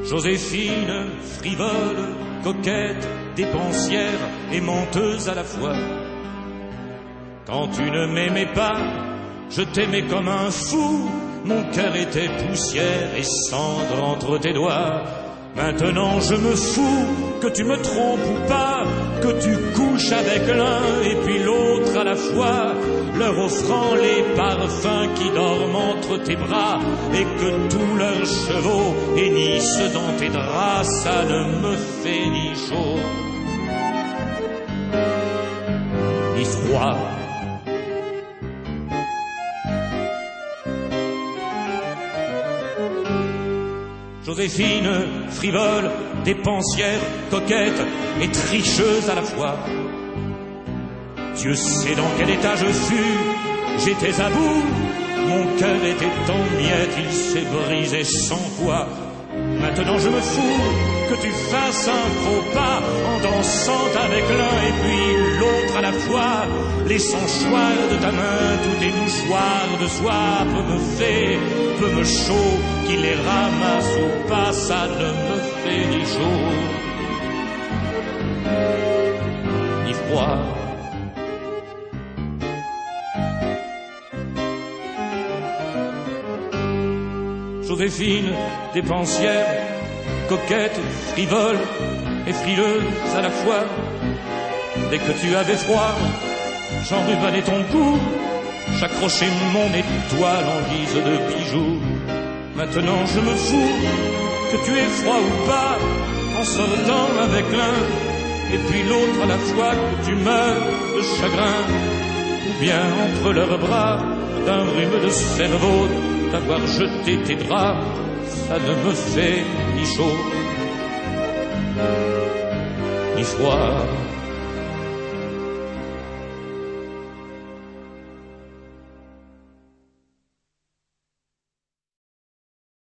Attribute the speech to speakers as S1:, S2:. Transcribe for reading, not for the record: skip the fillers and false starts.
S1: Joséphine, frivole, coquette, dépensière et menteuse à la fois. Quand tu ne m'aimais pas, je t'aimais comme un fou. Mon cœur était poussière et cendre entre tes doigts. Maintenant je me fous que tu me trompes ou pas, que tu couches avec l'un et puis l'autre à la fois, leur offrant les parfums qui dorment entre tes bras, et que tous leurs chevaux hennissent dans tes draps. Ça ne me fait ni chaud ni froid. Joséphine, frivole, dépensière, coquette et tricheuse à la fois. Dieu sait dans quel état je fus, j'étais à bout, mon cœur était en miettes, il s'est brisé 100 fois. Maintenant je me fous que tu fasses un faux pas en dansant avec l'un et puis l'autre à la fois, laissant choir de ta main tous tes mouchoirs de soie. Peu me chaud, qu'il les ramasse ou pas, ça ne me fait ni chaud ni froid. Joséphine, dépensière, coquette, frivole et frileuse à la fois. Dès que tu avais froid, j'enrubanais ton cou, j'accrochais mon étoile en guise de bijoux. Maintenant je me fous que tu aies froid ou pas, en sortant avec l'un et puis l'autre à la fois, que tu meurs de chagrin, ou bien entre leurs bras d'un rhume de cerveau d'avoir jeté tes bras. Ça ne me fait ni chaud ni froid.